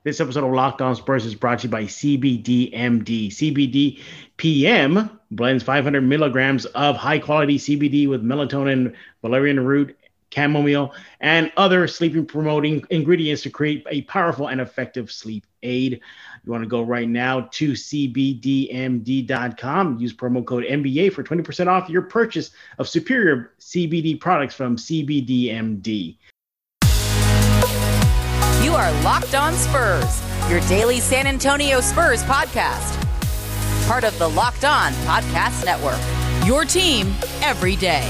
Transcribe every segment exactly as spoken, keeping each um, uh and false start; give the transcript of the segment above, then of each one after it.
This episode of Locked On Spurs is brought to you by C B D M D. C B D P M blends five hundred milligrams of high-quality C B D with melatonin, valerian root, chamomile, and other sleeping-promoting ingredients to create a powerful and effective sleep aid. You want to go right now to C B D M D dot com. Use promo code N B A for twenty percent off your purchase of superior C B D products from C B D M D. You are Locked On Spurs, your daily San Antonio Spurs podcast. Part of the Locked On Podcast Network, your team every day.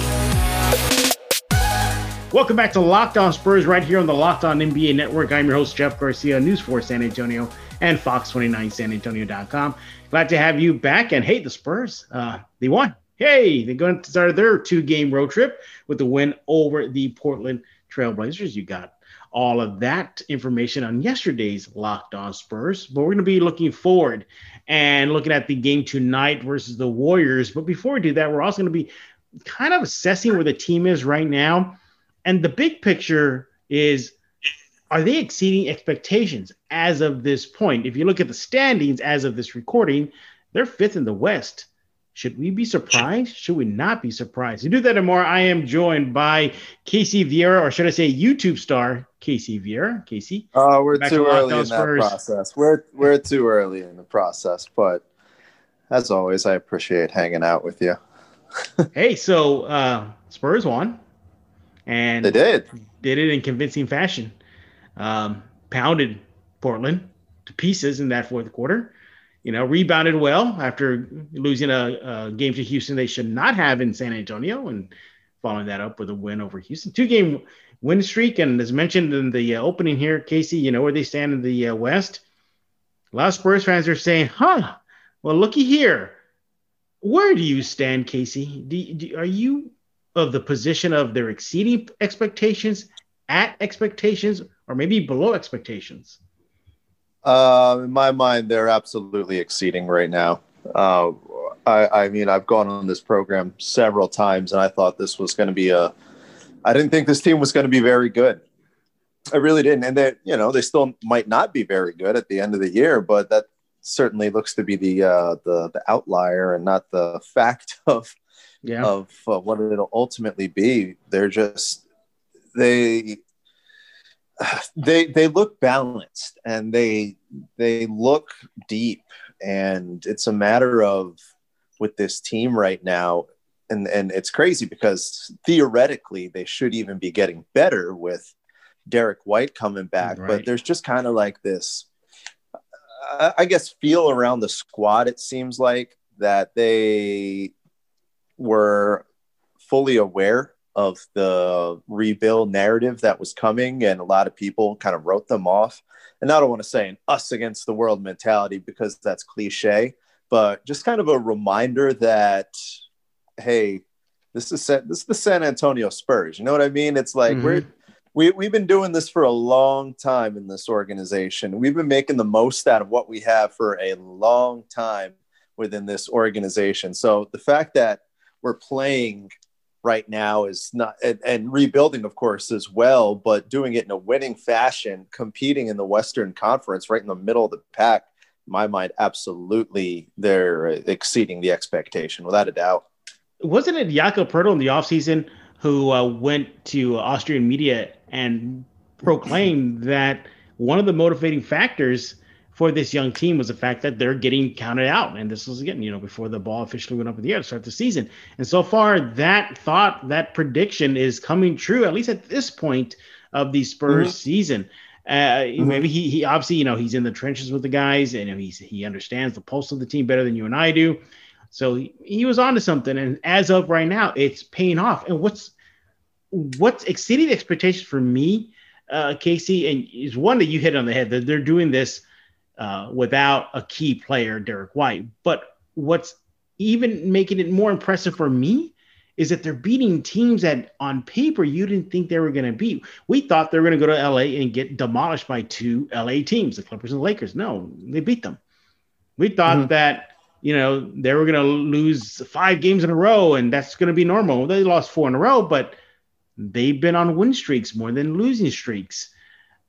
Welcome back to Locked On Spurs right here on the Locked On N B A Network. I'm your host, Jeff Garcia, News four San Antonio and Fox twenty-nine San Antonio dot com. Glad to have you back. And hey, the Spurs, uh, they won. Hey, they're going to start their two-game road trip with the win over the Portland Trail Blazers. You got all of that information on yesterday's Locked On Spurs, but we're going to be looking forward and looking at the game tonight versus the Warriors. But before we do that, we're also going to be kind of assessing where the team is right now. And the big picture is, are they exceeding expectations as of this point? If you look at the standings as of this recording, they're fifth in the West. Should we be surprised? Should we not be surprised? To do that and more, I am joined by Casey Vieira, or should I say YouTube star Casey Vieira. Casey? Oh, uh, we're too early in that process. We're we're too early in the process, but as always, I appreciate hanging out with you. Hey, so uh, Spurs won, and they did did it in convincing fashion. Um, pounded Portland to pieces in that fourth quarter. You know, rebounded well after losing a, a game to Houston they should not have in San Antonio, and following that up with a win over Houston. Two-game win streak, and as mentioned in the uh, opening here, Casey, you know where they stand in the uh, West? A lot of Spurs fans are saying, huh, well, looky here. Where do you stand, Casey? Do, do, are you of the position of they're exceeding expectations, at expectations, or maybe below expectations? Uh, in my mind, they're absolutely exceeding right now. Uh, I, I mean, I've gone on this program several times, and I thought this was going to be a – I didn't think this team was going to be very good. I really didn't. And they, you know, they still might not be very good at the end of the year, but that certainly looks to be the uh, the, the outlier and not the fact of, yeah. of uh, what it'll ultimately be. They're just – they – They they look balanced, and they they look deep, and it's a matter of with this team right now, and and it's crazy because theoretically they should even be getting better with Derek White coming back, right. But there's just kind of like this, I guess, feel around the squad. It seems like that they were fully aware of the rebuild narrative that was coming, and a lot of people kind of wrote them off. And I don't want to say an us against the world mentality because that's cliche, but just kind of a reminder that, hey, this is this is the San Antonio Spurs. You know what I mean? It's like mm-hmm. we're we we've been doing this for a long time in this organization. We've been making the most out of what we have for a long time within this organization. So the fact that we're playing right now is not, and, and rebuilding, of course, as well, but doing it in a winning fashion, competing in the Western Conference right in the middle of the pack, in my mind, absolutely, they're exceeding the expectation, without a doubt. Wasn't it Jakob Poeltl in the offseason who uh, went to Austrian media and proclaimed that one of the motivating factors for this young team was the fact that they're getting counted out. And this was, again, you know, before the ball officially went up in the air to start the season. And so far, that thought, that prediction is coming true, at least at this point of the Spurs mm-hmm. season. Uh, mm-hmm. Maybe he, he obviously, you know, he's in the trenches with the guys, and he's, he understands the pulse of the team better than you and I do. So he, he was onto something. And as of right now, it's paying off. And what's, what's exceeding expectations for me, uh, Casey, and is one that you hit on the head, that they're doing this Uh, without a key player, Derek White. But what's even making it more impressive for me is that they're beating teams that on paper you didn't think they were going to beat. We thought they were going to go to L A and get demolished by two L A teams, the Clippers and the Lakers. No, they beat them. We thought mm-hmm. that, you know, they were going to lose five games in a row and that's going to be normal. They lost four in a row, but they've been on win streaks more than losing streaks.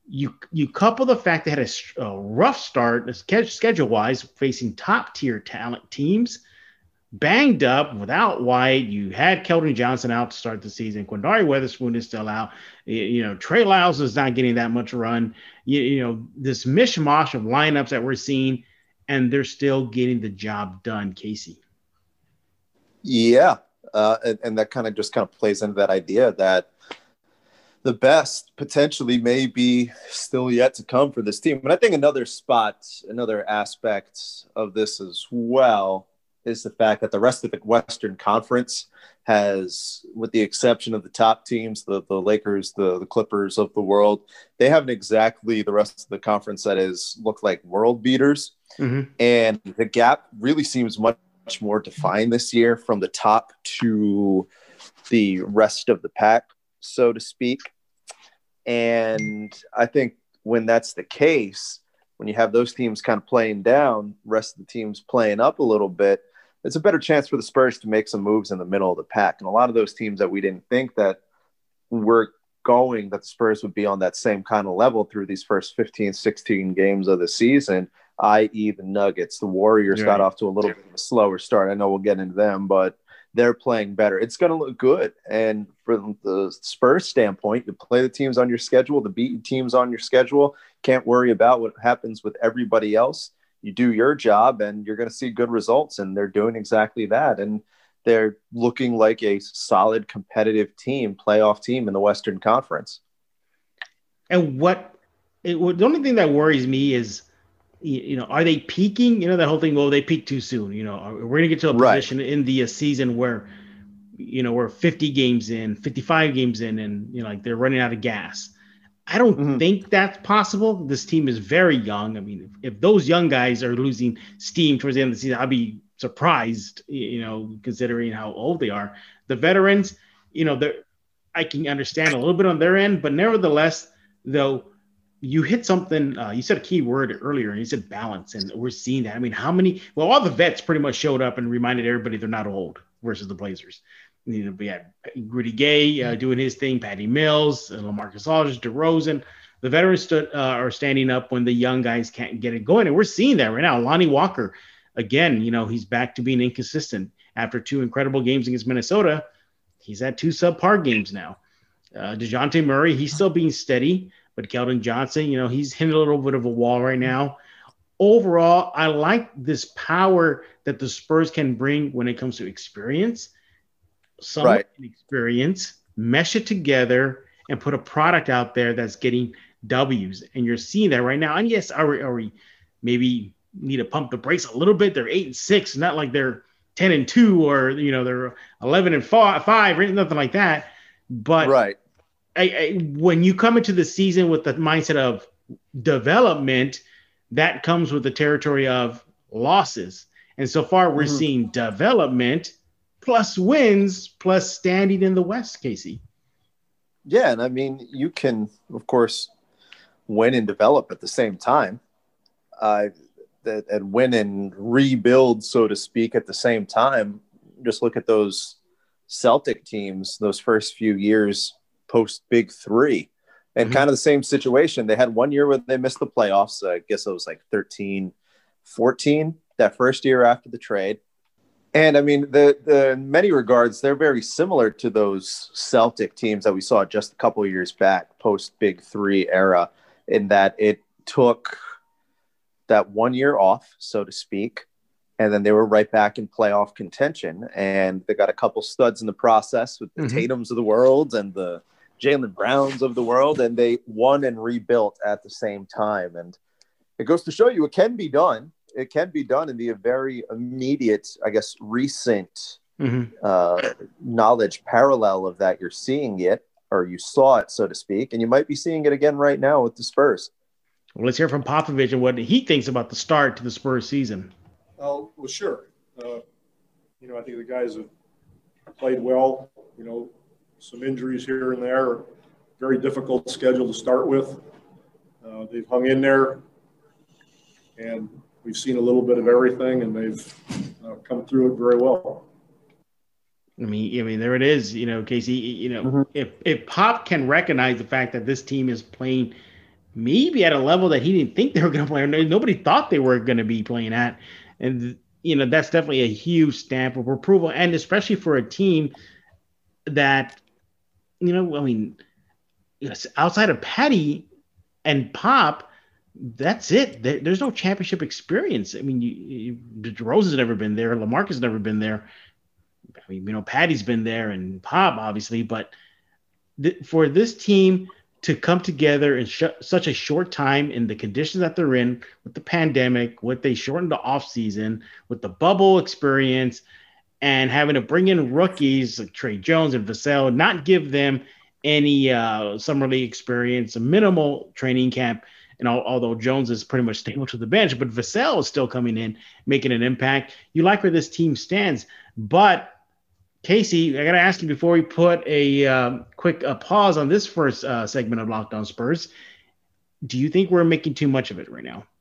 You you couple the fact they had a, a rough start schedule wise, facing top tier talent teams, banged up without White. You had Keldon Johnson out to start the season. Quindary Weatherspoon is still out. You, you know, Trey Lyles is not getting that much run. You, you know, this mishmash of lineups that we're seeing, and they're still getting the job done, Casey. Yeah, uh, and, and that kind of just kind of plays into that idea that the best potentially may be still yet to come for this team. But I think another spot, another aspect of this as well is the fact that the rest of the Western Conference has, with the exception of the top teams, the, the Lakers, the, the Clippers of the world, they haven't exactly the rest of the conference that is looked like world beaters. Mm-hmm. And the gap really seems much, much more defined this year from the top to the rest of the pack, so to speak. And I think when that's the case, when you have those teams kind of playing down, rest of the teams playing up a little bit, it's a better chance for the Spurs to make some moves in the middle of the pack. And a lot of those teams that we didn't think that were going, that the Spurs would be on that same kind of level through these first fifteen, sixteen games of the season, that is the Nuggets. The Warriors yeah. got off to a little bit of a slower start. I know we'll get into them, but they're playing better. It's going to look good. And from the Spurs standpoint, you play the teams on your schedule, the beaten teams on your schedule. Can't worry about what happens with everybody else. You do your job, and you're going to see good results, and they're doing exactly that. And they're looking like a solid competitive team, playoff team in the Western Conference. And what it, the only thing that worries me is, you know, are they peaking? You know, that whole thing, well, they peaked too soon. You know, we're going to get to a position right. in the uh, season where, you know, we're fifty games in, fifty-five games in, and, you know, like they're running out of gas. I don't mm-hmm. think that's possible. This team is very young. I mean, if, if those young guys are losing steam towards the end of the season, I'd be surprised, you know, considering how old they are. The veterans, you know, they're, I can understand a little bit on their end, but nevertheless, though, you hit something, uh, you said a key word earlier, and you said balance, and we're seeing that. I mean, how many, well, all the vets pretty much showed up and reminded everybody they're not old versus the Blazers. You know, we had Rudy Gay uh, doing his thing, Patty Mills, uh, LaMarcus Aldridge, DeRozan. The veterans stood, uh, are standing up when the young guys can't get it going, and we're seeing that right now. Lonnie Walker, again, you know, he's back to being inconsistent after two incredible games against Minnesota. He's at two subpar games now. Uh, DeJounte Murray, he's still being steady. But Keldon Johnson, you know, he's hitting a little bit of a wall right now. Overall, I like this power that the Spurs can bring when it comes to experience. Some right. experience, mesh it together, and put a product out there that's getting W's. And you're seeing that right now. And yes, are we, are we maybe need to pump the brakes a little bit? They're eight and six, not like they're ten and two, or, you know, they're eleven and five, or nothing like that. But right. I, I, when you come into the season with the mindset of development, that comes with the territory of losses. And so far, we're mm-hmm. seeing development plus wins plus standing in the West, Casey. Yeah, and I mean, you can, of course, win and develop at the same time, uh, that, and win and rebuild, so to speak, at the same time. Just look at those Celtic teams, those first few years post Big Three, and mm-hmm. kind of the same situation. They had one year where they missed the playoffs. I guess it was like thirteen, fourteen, that first year after the trade. And I mean, the, the in many regards, they're very similar to those Celtic teams that we saw just a couple of years back, post Big Three era, in that it took that one year off, so to speak, and then they were right back in playoff contention. And they got a couple studs in the process with the mm-hmm. Tatums of the world and the Jaylen Browns of the world, and they won and rebuilt at the same time. And it goes to show you it can be done. It can be done in the very immediate, I guess, recent mm-hmm. uh, knowledge parallel of that. You're seeing it, or you saw it, so to speak, and you might be seeing it again right now with the Spurs. Well, let's hear from Popovich and what he thinks about the start to the Spurs season. Oh, well, sure. Uh, you know, I think the guys have played well. You know, some injuries here and there. Very difficult schedule to start with. Uh, they've hung in there, and we've seen a little bit of everything, and they've uh, come through it very well. I mean, I mean, there it is. You know, Casey. You know, mm-hmm. if if Pop can recognize the fact that this team is playing maybe at a level that he didn't think they were going to play. Nobody thought they were going to be playing at. And, you know, that's definitely a huge stamp of approval. And especially for a team that, you know, I mean, outside of Patty and Pop, that's it. There, there's no championship experience. I mean, you, you, DeRozan's never been there. LaMarcus never been there. I mean, you know, Patty's been there and Pop, obviously. But th- for this team to come together in sh- such a short time in the conditions that they're in, with the pandemic, with they shortened the offseason, with the bubble experience, and having to bring in rookies like Trey Jones and Vassell, not give them any uh, summer league experience, a minimal training camp. And all, although Jones is pretty much stable to the bench, but Vassell is still coming in, making an impact. You like where this team stands. But, Casey, I got to ask you before we put a uh, quick uh, pause on this first uh, segment of Locked On Spurs, do you think we're making too much of it right now?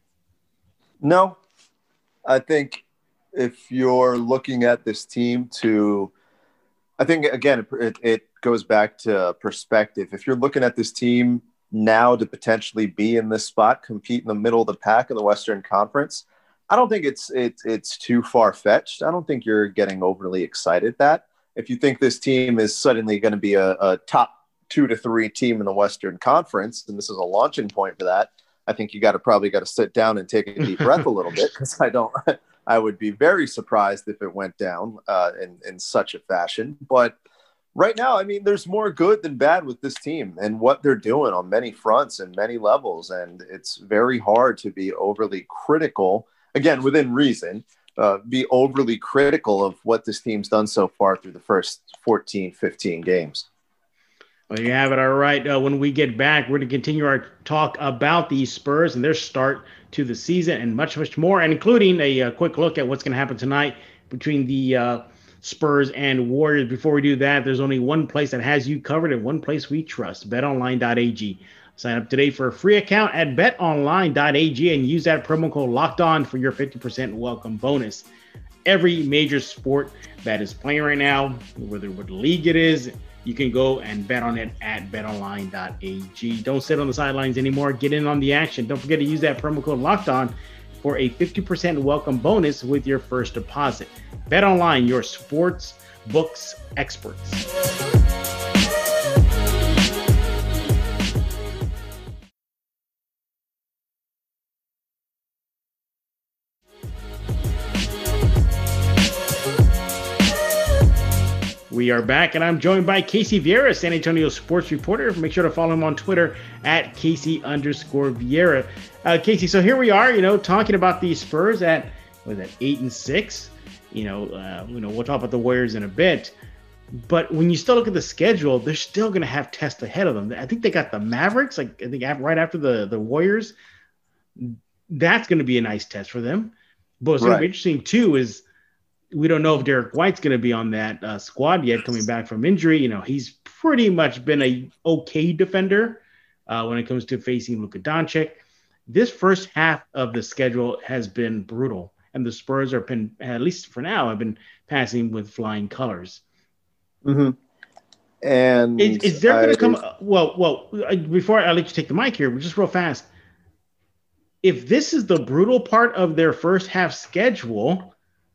No. I think if you're looking at this team to – I think, again, it, it goes back to perspective. If you're looking at this team now to potentially be in this spot, compete in the middle of the pack in the Western Conference, I don't think it's it's it's too far-fetched. I don't think you're getting overly excited that if you think this team is suddenly going to be a, a top two to three team in the Western Conference, and this is a launching point for that, I think you got to probably got to sit down and take a deep breath a little bit, because I don't I would be very surprised if it went down uh, in in such a fashion. But right now, I mean, there's more good than bad with this team and what they're doing on many fronts and many levels, and it's very hard to be overly critical. Again, within reason, uh, be overly critical of what this team's done so far through the first fourteen, fifteen games. Well, you have it. All right. Uh, when we get back, we're going to continue our talk about the Spurs and their start to the season and much, much more, and including a, a quick look at what's going to happen tonight between the uh, Spurs and Warriors. Before we do that, there's only one place that has you covered and one place we trust, bet online dot a g. Sign up today for a free account at bet online dot a g and use that promo code LOCKEDON for your fifty percent welcome bonus. Every major sport that is playing right now, whether what league it is, you can go and bet on it at bet online dot a g. Don't sit on the sidelines anymore. Get in on the action. Don't forget to use that promo code LOCKEDON for a fifty percent welcome bonus with your first deposit. BetOnline, your sports books experts. We are back, and I'm joined by Casey Vieira, San Antonio sports reporter. Make sure to follow him on Twitter at Casey underscore Vieira. Uh, Casey, so here we are, you know, talking about the Spurs at, was that eight and six? You know, uh, you know, we'll talk about the Warriors in a bit. But when you still look at the schedule, they're still going to have tests ahead of them. I think they got the Mavericks, like I think right after the, the Warriors. That's going to be a nice test for them. But what's right. going to be interesting, too, is we don't know if Derek White's going to be on that uh, squad yet, coming back from injury. You know, he's pretty much been a okay defender uh, when it comes to facing Luka Doncic. This first half of the schedule has been brutal, and the Spurs are been, at least for now, have been passing with flying colors. Mm-hmm. And is, is there going to come? Well, well, before I let you take the mic here, just real fast. If this is the brutal part of their first half schedule,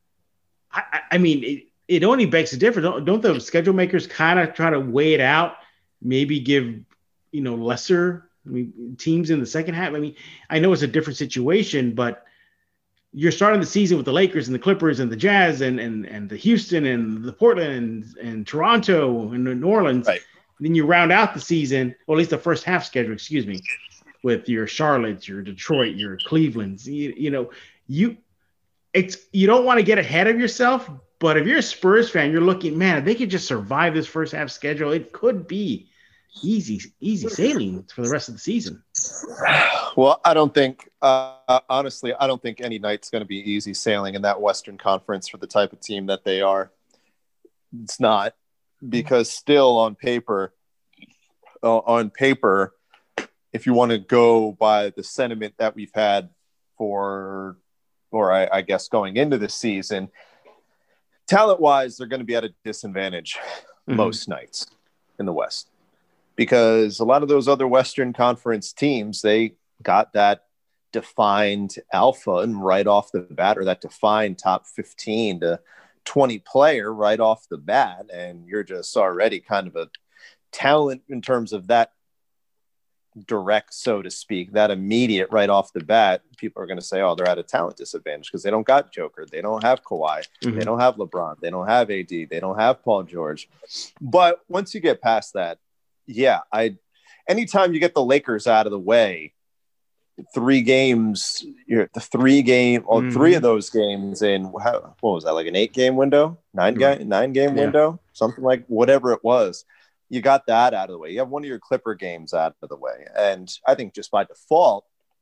I, I mean, it, it only begs the difference. Don't, don't the schedule makers kind of try to weigh it out? Maybe give, you know, lesser I mean, teams in the second half. I mean, I know it's a different situation, but you're starting the season with the Lakers and the Clippers and the Jazz and and, and the Houston and the Portland and, and Toronto and New Orleans. Right. And then you round out the season, or at least the first half schedule, excuse me, with your Charlotte, your Detroit, your Clevelands. You, you know, you – It's you don't want to get ahead of yourself, but if you're a Spurs fan, you're looking, man, if they could just survive this first half schedule, it could be easy, easy sailing for the rest of the season. Well, I don't think, uh, honestly, I don't think any night's going to be easy sailing in that Western Conference for the type of team that they are. It's not, because still on paper, uh, on paper, if you want to go by the sentiment that we've had for or I, I guess going into the season, talent-wise, they're going to be at a disadvantage mm-hmm. most nights in the West. because a lot of those other Western Conference teams, they got that defined alpha and right off the bat, or that defined top fifteen to twenty player right off the bat. And you're just already kind of a talent in terms of that direct, so to speak, that immediate right off the bat. People are going to say, oh, they're at a talent disadvantage because they don't got Joker. They don't have Kawhi. Mm-hmm. They don't have LeBron. They don't have A D. They don't have Paul George. But once you get past that, yeah, I, anytime you get the Lakers out of the way, three games, you're the three game, or mm-hmm. three of those games in, how, what was that, like an eight game window, nine right. game, nine game yeah. window, something like whatever it was. You got that out of the way. You have one of your Clipper games out of the way. And I think just by default,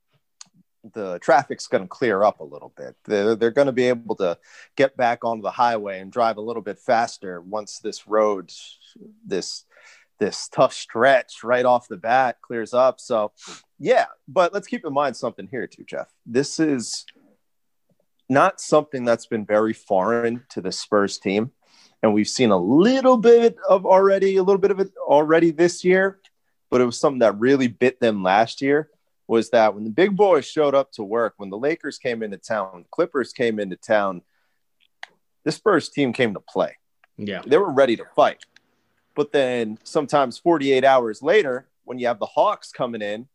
the traffic's going to clear up a little bit. They're, they're going to be able to get back onto the highway and drive a little bit faster once this road, this, this tough stretch right off the bat clears up. So yeah, but let's keep in mind something here too, Jeff. This is not something that's been very foreign to the Spurs team. And we've seen a little bit of already, a little bit of it already this year, but it was something that really bit them last year, was that when the big boys showed up to work, when the Lakers came into town, Clippers came into town, the Spurs team came to play. Yeah. They were ready to fight. But then sometimes forty-eight hours later, when you have the Hawks coming in,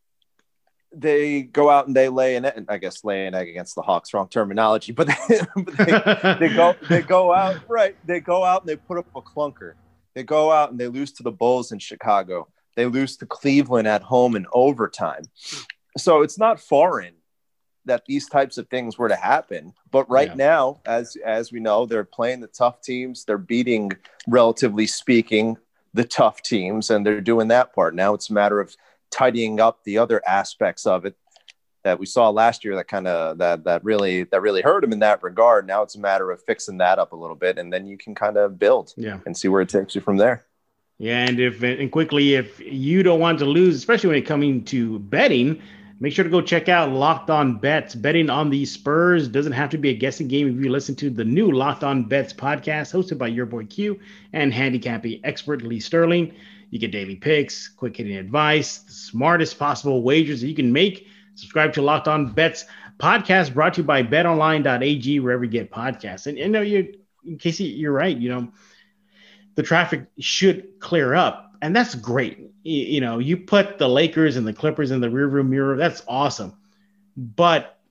they go out and they lay an egg, I guess lay an egg against the Hawks, wrong terminology, but they, but they, they go they go out, right. They go out and they put up a clunker. They go out and they lose to the Bulls in Chicago. They lose to Cleveland at home in overtime. So it's not foreign that these types of things were to happen. But right yeah. now, as as we know, they're playing the tough teams. They're beating, relatively speaking, the tough teams, and they're doing that part. Now it's a matter of tidying up the other aspects of it that we saw last year that kind of that that really that really hurt him in that regard. Now it's a matter of fixing that up a little bit, and then you can kind of build yeah. and see where it takes you from there. Yeah, and if and quickly, if you don't want to lose, especially when it coming to betting, make sure to go check out Locked On Bets. Betting on the Spurs doesn't have to be a guessing game if you listen to the new Locked On Bets podcast hosted by your boy Q and handicapping expert Lee Sterling. You get daily picks, quick hitting advice, the smartest possible wagers that you can make. Subscribe to Locked On Bets podcast, brought to you by bet online dot a g, wherever you get podcasts. And you know, you in case you're right, you know, the traffic should clear up, and that's great. You, you know, you put the Lakers and the Clippers in the rearview mirror. That's awesome. But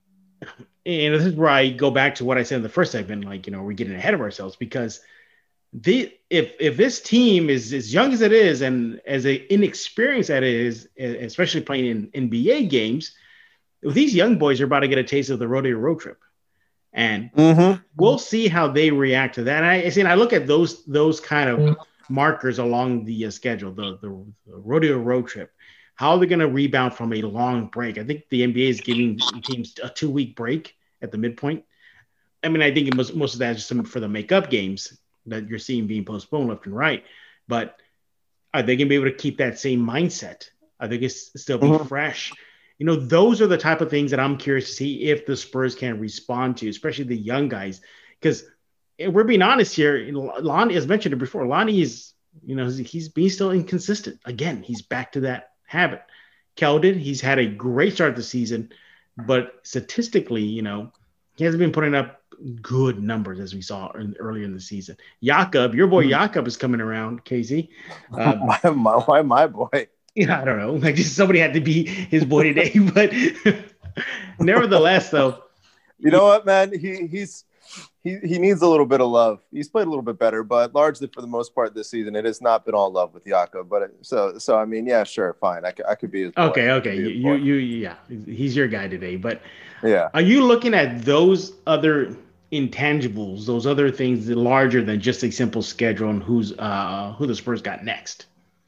you know, this is where I go back to what I said in the first segment. Like, you know, we're getting ahead of ourselves because the if if this team is as young as it is and as a inexperienced as it is, especially playing in N B A games, these young boys are about to get a taste of the rodeo road trip, and mm-hmm. we'll see how they react to that. And I see, and I look at those those kind of mm-hmm. markers along the uh, schedule, the, the the rodeo road trip, how they're going to rebound from a long break. I think the N B A is giving teams a two week break at the midpoint. I mean, I think it most most of that is just some for the makeup games that you're seeing being postponed left and right. But are they going to be able to keep that same mindset? Are they going to still be mm-hmm. fresh? You know, those are the type of things that I'm curious to see if the Spurs can respond to, especially the young guys. Because we're being honest here, Lonnie, as mentioned before, Lonnie is, you know, he's being still inconsistent. Again, he's back to that habit. Keldon, he's had a great start to the season, but statistically, you know, he hasn't been putting up good numbers as we saw in, earlier in the season. Jakob, your boy Jakob is coming around, Casey. Um, my, my, why my boy? Yeah, I don't know. Like, just somebody had to be his boy today, but nevertheless, though, you know what, man? He he's he he needs a little bit of love. He's played a little bit better, but largely for the most part this season, it has not been all love with Jakob. But it, so so I mean, yeah, sure, fine. I could, I could be his boy. Okay, okay. You you yeah, he's your guy today. But yeah, are you looking at those other intangibles, those other things larger than just a simple schedule and who's uh who the Spurs got next?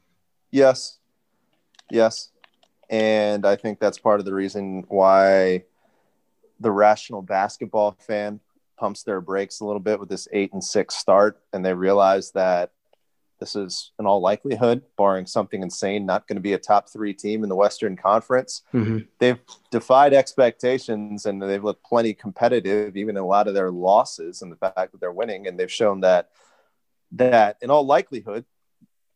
Yes. Yes. And I think that's part of the reason why the rational basketball fan pumps their brakes a little bit with this eight and six start. And they realize that this is in all likelihood, barring something insane, not going to be a top three team in the Western Conference. Mm-hmm. They've defied expectations and they've looked plenty competitive, even in a lot of their losses and the fact that they're winning. And they've shown that, that in all likelihood,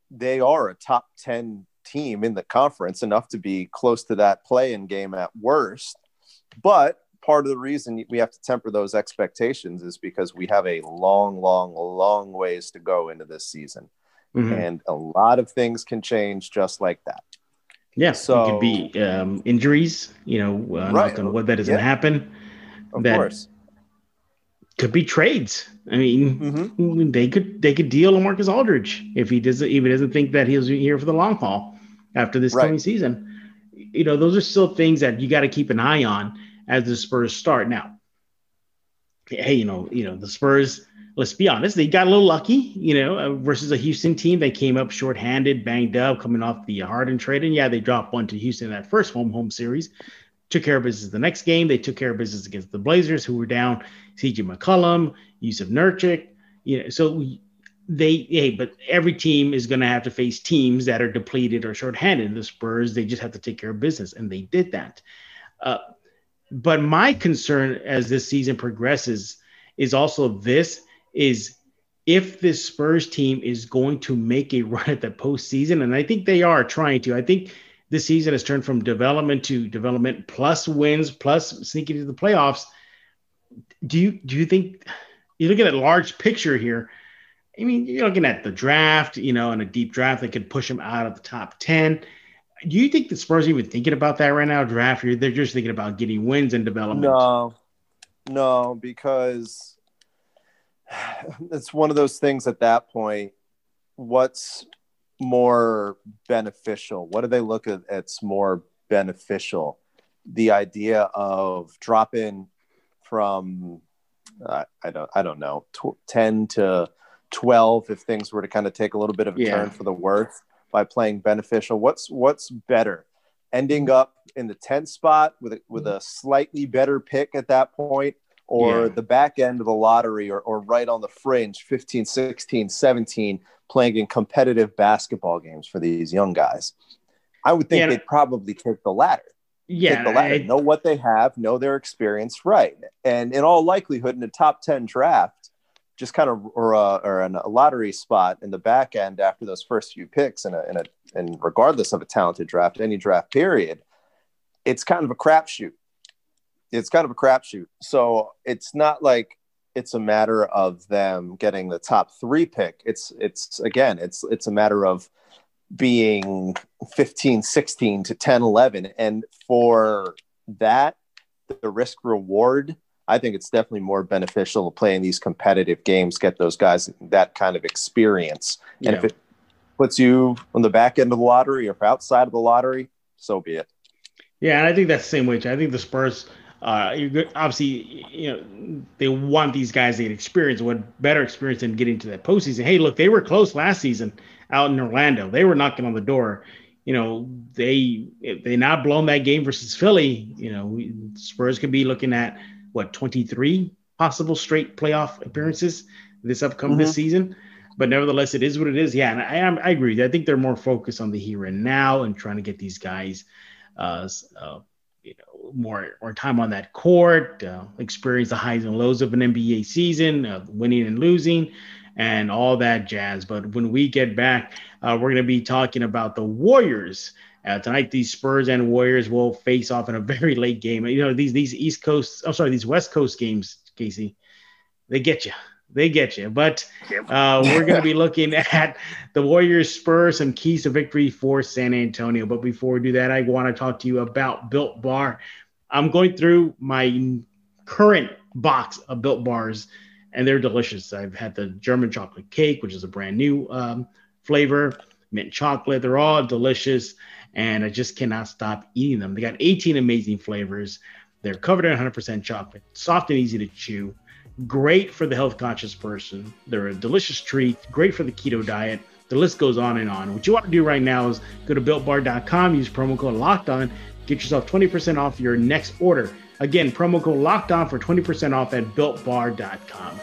they are a top ten team in the conference, enough to be close to that play-in game at worst. But part of the reason we have to temper those expectations is because we have a long, long, long ways to go into this season. Mm-hmm. And a lot of things can change just like that. Yes, so, it could be um, injuries, you know, uh, right. knock on wood that doesn't yeah. happen. Of that course. Could be trades. I mean, mm-hmm. they could they could deal LaMarcus Aldridge if he doesn't even doesn't think that he'll be here for the long haul after this right. coming season. You know, those are still things that you got to keep an eye on as the Spurs start. Now, hey, you know, you know, the Spurs, let's be honest, they got a little lucky, you know, uh, versus a Houston team. They came up shorthanded, banged up, coming off the Harden trade. And yeah, they dropped one to Houston in that first home home series. Took care of business the next game. They took care of business against the Blazers, who were down C J McCollum, Yusuf Nurkic. You know, so we, they, hey, but every team is going to have to face teams that are depleted or shorthanded. The Spurs, they just have to take care of business, and they did that. Uh, but my concern as this season progresses is also this, is if this Spurs team is going to make a run at the postseason, and I think they are trying to. I think this season has turned from development to development plus wins plus sneaking into the playoffs. Do you do you think you look at a large picture here? I mean, you're looking at the draft, you know, and a deep draft that could push them out of the top ten. Do you think the Spurs are even thinking about that right now, draft? Or they're just thinking about getting wins and development? No, no, because it's one of those things at that point. What's more beneficial? What do they look at as more beneficial? The idea of dropping from, uh, I don't, I don't know, tw- ten to twelve if things were to kind of take a little bit of a yeah. turn for the worse by playing beneficial. What's what's better? Ending up in the tenth spot with a, with a slightly better pick at that point, or yeah. the back end of the lottery, or, or right on the fringe, fifteen, sixteen, seventeen, playing in competitive basketball games for these young guys? I would think yeah. they'd probably take the latter. Yeah, take the latter. I, know what they have, know their experience, right? And in all likelihood, in a top ten draft, just kind of or a, or in a lottery spot in the back end after those first few picks, in a in a and regardless of a talented draft, any draft period, it's kind of a crapshoot. It's kind of a crapshoot. So it's not like it's a matter of them getting the top three pick. It's it's again, it's it's a matter of being fifteen, sixteen to ten, eleven. And for that, the risk reward, I think it's definitely more beneficial to play in these competitive games, get those guys that kind of experience. And yeah. if it puts you on the back end of the lottery or outside of the lottery, so be it. Yeah, and I think that's the same way. I think the Spurs, uh, obviously, you know, they want these guys to get experience, what better experience than getting to that postseason. Hey, look, they were close last season out in Orlando. They were knocking on the door. You know, they if they not blown that game versus Philly, you know, we, Spurs could be looking at what, twenty-three possible straight playoff appearances this upcoming mm-hmm. this season. But nevertheless, it is what it is. Yeah, and I am I agree. I think they're more focused on the here and now and trying to get these guys, uh, uh you know, more more time on that court, uh, experience the highs and lows of an N B A season, uh, winning and losing, and all that jazz. But when we get back, uh, we're going to be talking about the Warriors. Uh, tonight, these Spurs and Warriors will face off in a very late game. You know, these these East Coast, I'm sorry, these West Coast games, Casey, they get you. They get you. But uh, we're going to be looking at the Warriors, Spurs, some keys to victory for San Antonio. But before we do that, I want to talk to you about Built Bar. I'm going through my current box of Built Bars, and they're delicious. I've had the German chocolate cake, which is a brand new um, flavor, mint chocolate. They're all delicious, and I just cannot stop eating them. They got eighteen amazing flavors. They're covered in one hundred percent chocolate, soft and easy to chew. Great for the health-conscious person. They're a delicious treat, great for the keto diet. The list goes on and on. What you want to do right now is go to built bar dot com, use promo code LOCKEDON, get yourself twenty percent off your next order. Again, promo code LOCKEDON for twenty percent off at built bar dot com.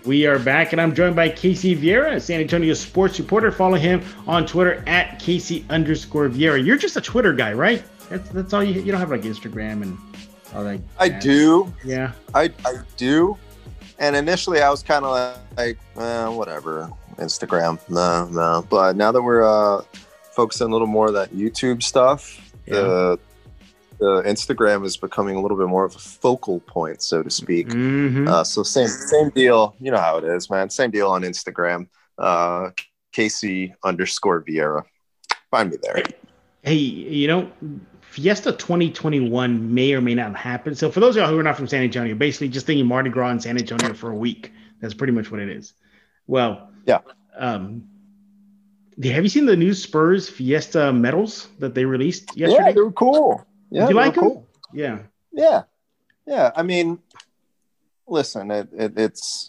We are back, and I'm joined by Casey Vieira, San Antonio sports reporter. Follow him on Twitter at Casey underscore Vieira. You're just a Twitter guy, right? That's that's all you. You don't have like Instagram and all that. I do. Yeah, I I do. And initially, I was kind of like, eh, whatever, Instagram, no, no. But now that we're uh, focusing a little more on that YouTube stuff, yeah. the the Instagram is becoming a little bit more of a focal point, so to speak. Mm-hmm. Uh, so same same deal. You know how it is, man. Same deal on Instagram. Uh, Casey underscore Vieira. Find me there. Hey, you know, Fiesta twenty twenty-one may or may not happen. So for those of y'all who are not from San Antonio, basically just thinking Mardi Gras in San Antonio for a week. That's pretty much what it is. Well, yeah. Um, have you seen the new Spurs Fiesta medals that they released yesterday? Yeah, they were cool. Yeah, Did you like them? Cool. Yeah. Yeah. Yeah. I mean, listen, it, it, it's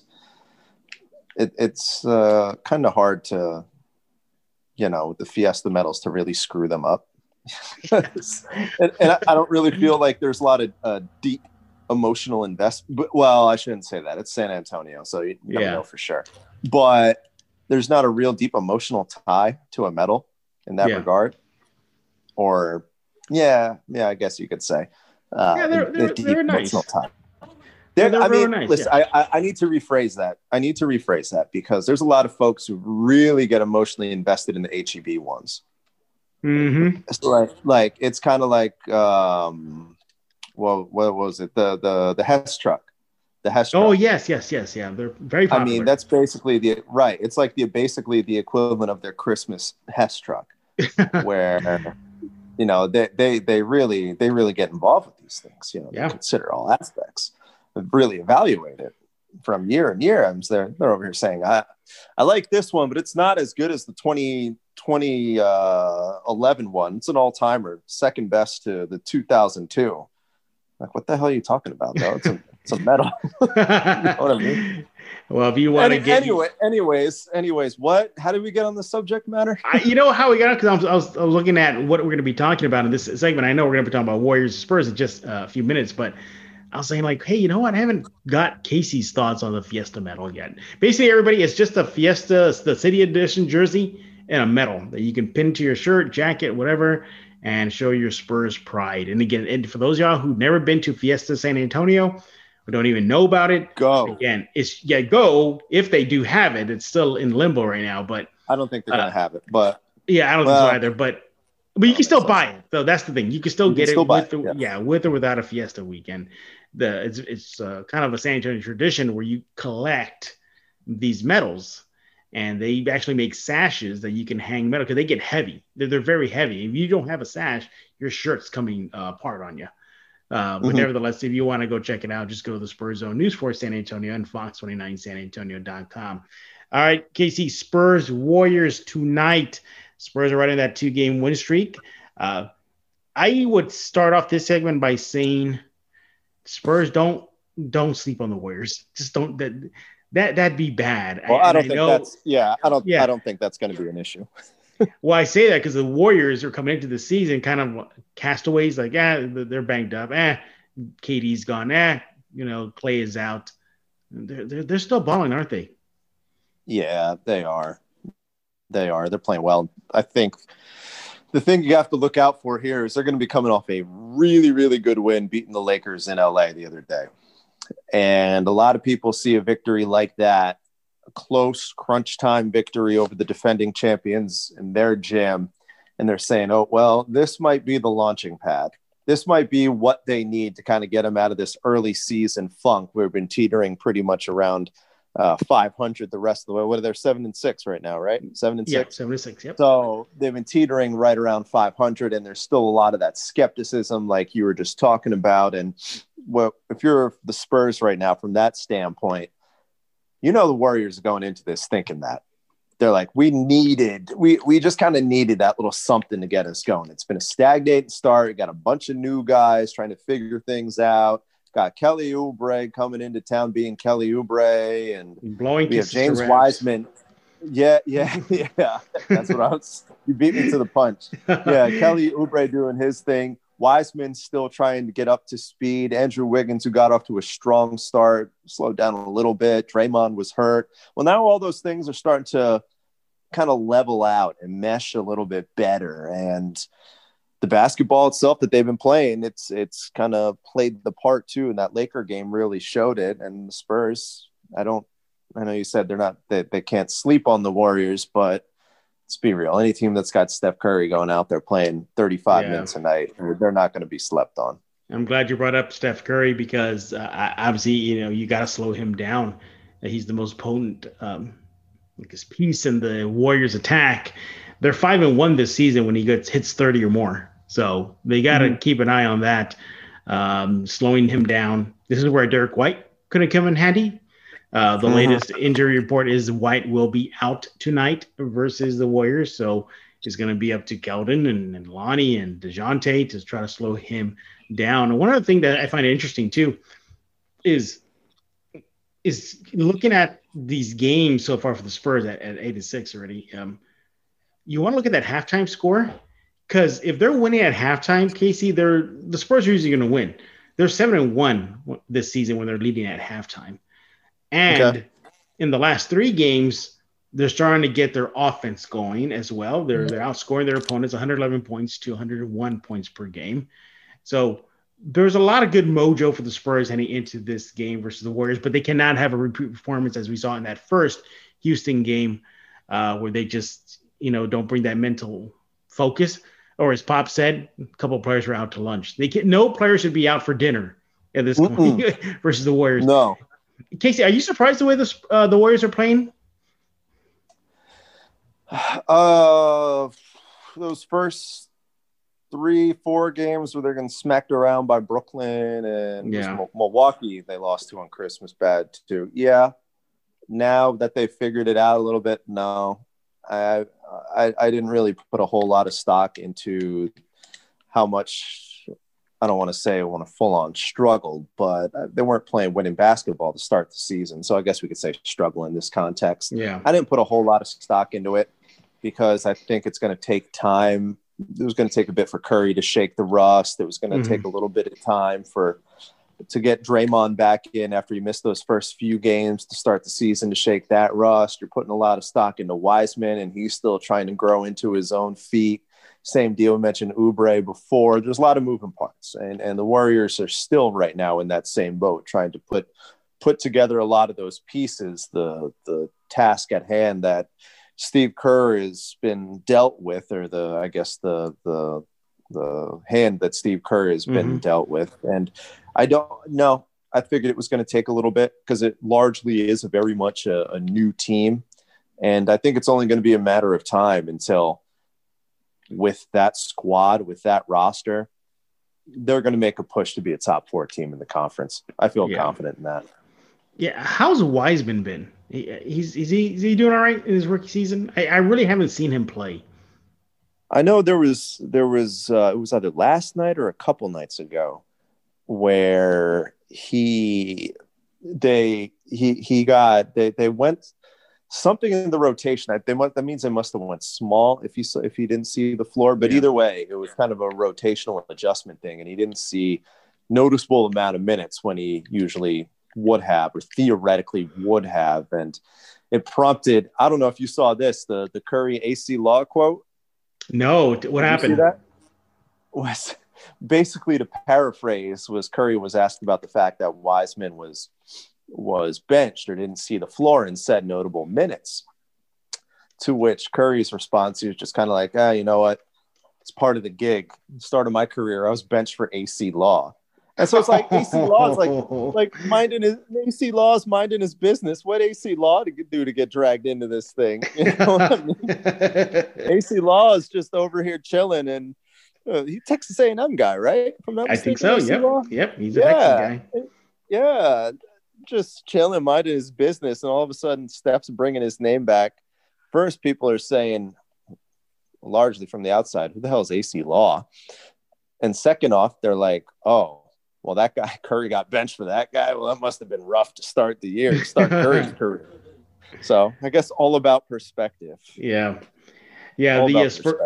it, it's uh, kind of hard to, you know, the Fiesta medals to really screw them up. and and I, I don't really feel like there's a lot of uh, deep emotional investment. Well, I shouldn't say that. It's San Antonio, so you never yeah. know for sure. But there's not a real deep emotional tie to a medal in that yeah. regard. Or, yeah, yeah, I guess you could say. Uh, yeah, they're, they're, deep they're nice. emotional tie. Yeah, they're I mean, nice, listen, yeah. I, I need to rephrase that. I need to rephrase that because there's a lot of folks who really get emotionally invested in the H E B ones. Mm-hmm. It's like, like it's kind of like, um, well, what was it? The the the Hess truck, the Hess truck. Oh yes, yes, yes, yeah. They're very popular. I mean, that's basically the right. It's like the basically the equivalent of their Christmas Hess truck, where you know they they they really they really get involved with these things. You know, yeah. They consider all aspects, really evaluate it from year and year. I'm they're they're over here saying I I like this one, but it's not as good as the twenty eleven one. It's an all-timer, second best to the two thousand two. Like, what the hell are you talking about, though? It's a, it's a medal. You know what I mean? Well, if you want Any, to get anyway, anyways, anyways, what? How did we get on the subject matter? I, you know how we got it? Because I was, I was I was looking at what we're going to be talking about in this segment. I know we're going to be talking about Warriors Spurs in just a few minutes, but I was saying, like, hey, you know what? I haven't got Casey's thoughts on the Fiesta medal yet. Basically, everybody, it's just a Fiesta, the City Edition jersey and a medal that you can pin to your shirt, jacket, whatever, and show your Spurs pride. And again, and for those of y'all who've never been to Fiesta San Antonio, who don't even know about it, go. Again, it's yeah, go if they do have it. It's still in limbo right now, but I don't think they're uh, gonna have it. But yeah, I don't well, think so either. But but you can still buy it. So that's the thing. You can still you get can it still with it, the, yeah. yeah, with or without a Fiesta weekend. The it's it's uh, kind of a San Antonio tradition where you collect these medals. And they actually make sashes that you can hang metal because they get heavy. They're, they're very heavy. If you don't have a sash, your shirt's coming uh, apart on you. Uh, but mm-hmm. nevertheless, if you want to go check it out, just go to the Spurs Zone News for San Antonio and fox twenty-nine san antonio dot com. All right, Casey, Spurs Warriors tonight. Spurs are running that two-game win streak. Uh, I would start off this segment by saying Spurs don't don't sleep on the Warriors. Just don't that. That that'd be bad. Well, I don't I think know, that's yeah. I don't. Yeah. I don't think that's going to be an issue. Well, I say that because the Warriors are coming into the season kind of castaways. Like, ah, they're banged up. Ah, K D's gone. Ah, you know, Clay is out. They're they're, they're still balling, aren't they? Yeah, they are. They are. They're playing well. I think the thing you have to look out for here is they're going to be coming off a really, really good win, beating the Lakers in L A the other day. And a lot of people see a victory like that, a close crunch time victory over the defending champions in their gym. And they're saying, oh, well, this might be the launching pad. This might be what they need to kind of get them out of this early season funk. We've been teetering pretty much around uh, five hundred the rest of the way. What are they? Seven and six right now, right? Seven and yeah, six. Seven and six. Yep. So they've been teetering right around five hundred, and there's still a lot of that skepticism, like you were just talking about. And well, if you're the Spurs right now, from that standpoint, you know the Warriors are going into this thinking that they're like, we needed, we we just kind of needed that little something to get us going. It's been a stagnating start. You got a bunch of new guys trying to figure things out. Got Kelly Oubre coming into town being Kelly Oubre, and blowing we have James Wiseman. Yeah, yeah, yeah. That's what I was. You beat me to the punch. Yeah, Kelly Oubre doing his thing. Wiseman's still trying to get up to speed. Andrew Wiggins, who got off to a strong start, slowed down a little bit. Draymond was hurt. Well, now all those things are starting to kind of level out and mesh a little bit better. And the basketball itself that they've been playing, it's it's kind of played the part too. And that Laker game really showed it. And the Spurs, I don't, I know you said they're not, they, they can't sleep on the Warriors, but let's be real. Any team that's got Steph Curry going out there playing thirty-five yeah. minutes a night, they're not going to be slept on. I'm glad you brought up Steph Curry because uh, obviously, you know, you got to slow him down. He's the most potent um, like his piece in the Warriors attack. They're five and one this season when he gets hits thirty or more. So they got to mm-hmm. keep an eye on that, um, slowing him down. This is where Derek White could have come in handy. Uh, the mm-hmm. latest injury report is White will be out tonight versus the Warriors. So it's going to be up to Keldon and, and Lonnie and DeJounte to try to slow him down. And one other thing that I find interesting too is, is looking at these games so far for the Spurs at, at eight to six already. Um, you want to look at that halftime score because if they're winning at halftime, Casey, they're the Spurs are usually going to win. They're seven and one this season when they're leading at halftime. And okay. in the last three games, they're starting to get their offense going as well. They're mm-hmm. they're outscoring their opponents one hundred eleven points to one hundred one points per game. So there's a lot of good mojo for the Spurs heading into this game versus the Warriors, but they cannot have a repeat performance as we saw in that first Houston game uh, where they just, you know, don't bring that mental focus. Or as Pop said, a couple of players were out to lunch. They can, no player should be out for dinner at this point versus the Warriors. No. Casey, are you surprised the way the uh, the Warriors are playing? Uh, those first three, four games where they're getting smacked around by Brooklyn and yeah. Milwaukee, they lost to on Christmas bad too. Yeah. Now that they've figured it out a little bit, no, I, I I didn't really put a whole lot of stock into how much. I don't want to say I want to full on struggle, but they weren't playing winning basketball to start the season. So I guess we could say struggle in this context. Yeah. I didn't put a whole lot of stock into it because I think it's going to take time. It was going to take a bit for Curry to shake the rust. It was going to mm-hmm. take a little bit of time for, to get Draymond back in after you missed those first few games to start the season to shake that rust. You're putting a lot of stock into Wiseman and he's still trying to grow into his own feet. Same deal. We mentioned Oubre before. There's a lot of moving parts, and, and the Warriors are still right now in that same boat, trying to put put together a lot of those pieces. The the task at hand that Steve Kerr has been dealt with, or the I guess the the the hand that Steve Kerr has been mm-hmm. dealt with, and I don't know. I figured it was going to take a little bit because it largely is a very much a, a new team, and I think it's only going to be a matter of time until. With that squad, with that roster, they're going to make a push to be a top four team in the conference. I feel yeah. confident in that. Yeah. How's Wiseman been? He, he's is he is he doing all right in his rookie season? I, I really haven't seen him play. I know there was there was uh, it was either last night or a couple nights ago where he they he he got they they went. Something in the rotation. They must, that means they must have went small if he if he didn't see the floor. But yeah. either way, it was kind of a rotational adjustment thing, and he didn't see noticeable amount of minutes when he usually would have, or theoretically would have. And it prompted. I don't know if you saw this the the Curry A C Law quote. No, what Did happened? You see that? Was basically, to paraphrase, was Curry was asked about the fact that Wiseman was. was benched or didn't see the floor and said notable minutes, to which Curry's response, he was just kind of like, ah, you know what? It's part of the gig. Start of my career, I was benched for A C Law. And so it's like A C Law is like, like minding his A C Law is minding his business. What A C Law to do to get dragged into this thing? You know what I mean? A C Law is just over here chilling, and uh, he's Texas A and M guy, right? If I'm not I think so. Yep. Law? Yep. He's a yeah. Texas guy. Yeah. Just chilling, minding his business, and all of a sudden Steph's bringing his name back. First, people are saying, largely from the outside, who the hell is A C Law? And second off, they're like, oh, well, that guy Curry got benched for that guy. Well, that must have been rough to start the year, to start Curry's career. So I guess all about perspective. Yeah. Yeah. All the about uh, Spurs,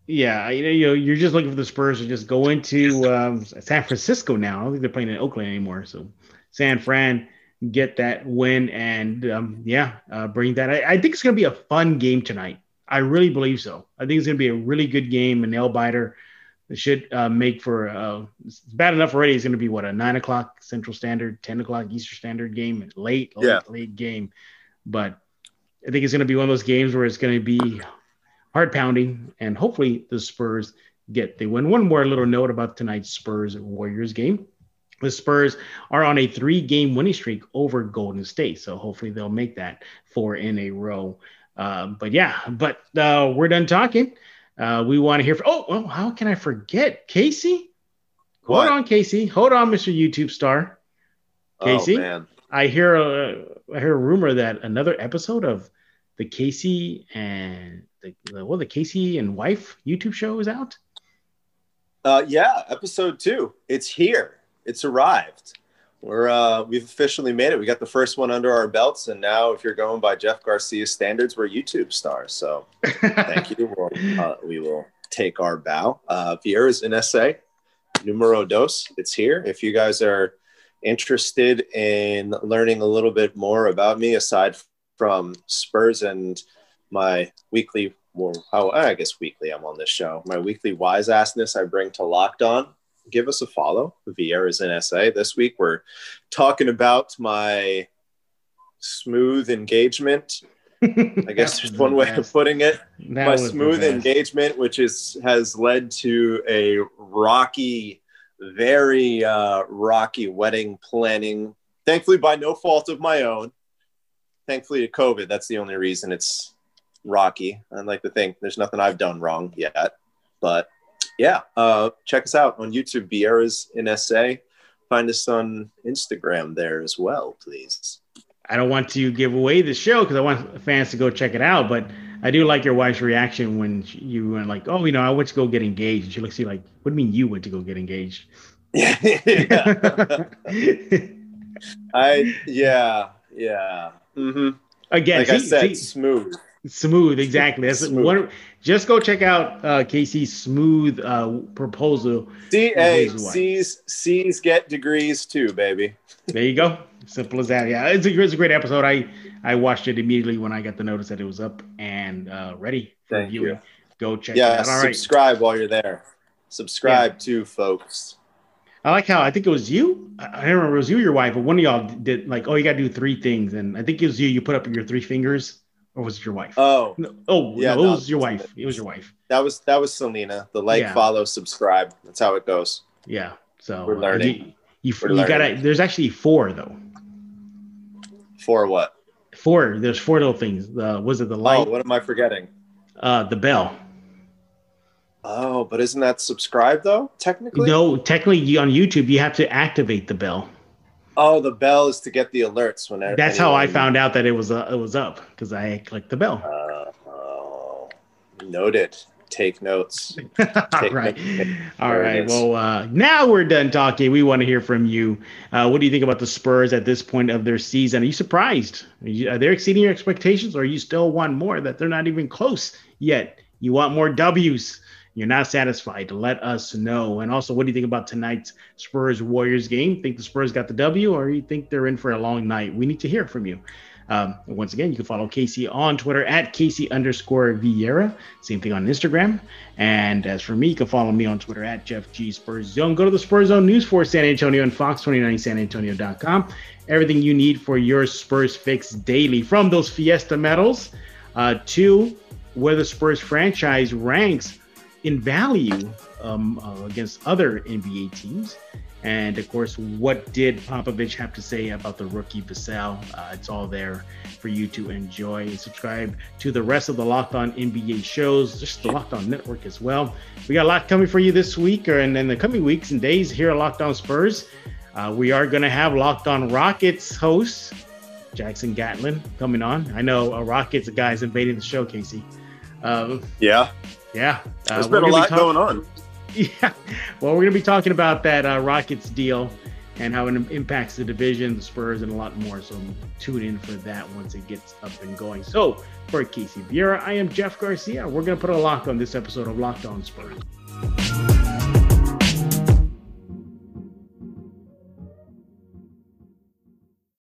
Yeah, you know, you know, you're just looking for the Spurs to just go into um, San Francisco now. I don't think they're playing in Oakland anymore. So San Fran get that win and um, yeah, uh, bring that. I, I think it's going to be a fun game tonight. I really believe so. I think it's going to be a really good game, a nail biter. It should uh, make for uh, it's bad enough already. It's going to be what, a nine o'clock Central Standard, ten o'clock Eastern Standard game, late, late, Yeah. late game. But I think it's going to be one of those games where it's going to be hard pounding, and hopefully the Spurs get the win. One more little note about tonight's Spurs Warriors game. The Spurs are on a three-game winning streak over Golden State, so hopefully they'll make that four in a row. Uh, but yeah, but uh, we're done talking. Uh, we want to hear from, oh, well, how can I forget? Casey? Hold What? on, Casey. Hold on, Mister YouTube star. Casey? Oh, man. I hear a, I hear a rumor that another episode of the Casey and the, the well, the Casey and wife YouTube show is out. Uh, yeah, episode two. It's here. It's arrived. We're uh, we've officially made it. We got the first one under our belts, and now, if you're going by Jeff Garcia's standards, we're YouTube stars. So, thank you. We'll, uh, we will take our bow. Uh, Vieira's in S A, numero dos. It's here. If you guys are interested in learning a little bit more about me, aside from Spurs and my weekly, well, how I guess weekly I'm on this show, my weekly wise assness I bring to Locked On, give us a follow. Vieira's in S A. This week we're talking about my smooth engagement. I guess there's one way best. of putting it. That my smooth engagement, which is has led to a rocky, very uh, rocky wedding planning. Thankfully, by no fault of my own. Thankfully, to COVID, that's the only reason it's rocky. I'd like to think there's nothing I've done wrong yet, but yeah, uh, check us out on YouTube, Vieira's in S A. Find us on Instagram there as well, please. I don't want to give away the show because I want fans to go check it out, but I do like your wife's reaction when you went like, oh, you know, I went to go get engaged. She looks at you like, what do you mean you went to go get engaged? Yeah. I, yeah, yeah. Mm-hmm. Again, like see, I said, see, smooth. Smooth, exactly. That's Smooth. One. Just go check out uh, Casey's smooth uh, proposal. C A C's C's get degrees too, baby. There you go. Simple as that. Yeah, it's a, it's a great episode. I I watched it immediately when I got the notice that it was up and uh, ready for Thank viewing. you. Go check Yeah, it out. All right. subscribe while you're there. Subscribe Yeah. too, folks. I like how I think it was you. I I don't remember it was you or your wife, but one of y'all did like, oh, you got to do three things, and I think it was you. You put up your three fingers. Or was it your wife? Oh, no, oh, yeah, no, it no, was your wife. It was your wife. that was that was Selena. The like, Yeah. follow, subscribe. That's how it goes. Yeah. So We're uh, learning. you, you, We're you learning. gotta. There's actually four though. For what? Four. There's four little things. The was it the light? Oh, what am I forgetting? Uh, the bell. Oh, but isn't that subscribe though? Technically, No, technically, you, on YouTube, you have to activate the bell. Oh, the bell is to get the alerts whenever. That's how I found out that it was uh, it was up because I clicked the bell. Uh, oh, noted. Take notes. All Take right. notes. All There it right. is. Well, uh, now we're done talking. We want to hear from you. Uh, what do you think about the Spurs at this point of their season? Are you surprised? Are, you, are they exceeding your expectations, or you still want more, that they're not even close yet? You want more W's. You're not satisfied. Let us know. And also, what do you think about tonight's Spurs Warriors game? Think the Spurs got the W, or you think they're in for a long night? We need to hear from you. Um, once again, you can follow Casey on Twitter at Casey underscore Vieira. Same thing on Instagram. And as for me, you can follow me on Twitter at Jeff G Spurs Zone. Go to the Spurs Zone News for San Antonio and Fox twenty-nine San Antonio dot com. Everything you need for your Spurs fix daily, from those Fiesta medals uh, to where the Spurs franchise ranks in value um, uh, against other N B A teams. And of course, what did Popovich have to say about the rookie Vassell? Uh, it's all there for you to enjoy. And subscribe to the rest of the Locked On N B A shows, just the Locked On Network as well. We got a lot coming for you this week, or and in the coming weeks and days here at Locked On Spurs. Uh, we are going to have Locked On Rockets host Jackson Gatlin coming on. I know uh, Rockets guys invading the show, Casey. Um, Yeah. yeah, uh, There's we're been a gonna be lot talk- going on. Yeah, well, we're going to be talking about that uh, Rockets deal and how it impacts the division, the Spurs, and a lot more. So tune in for that once it gets up and going. So for Casey Vieira, I am Jeff Garcia. We're going to put a lock on this episode of Locked On Spurs.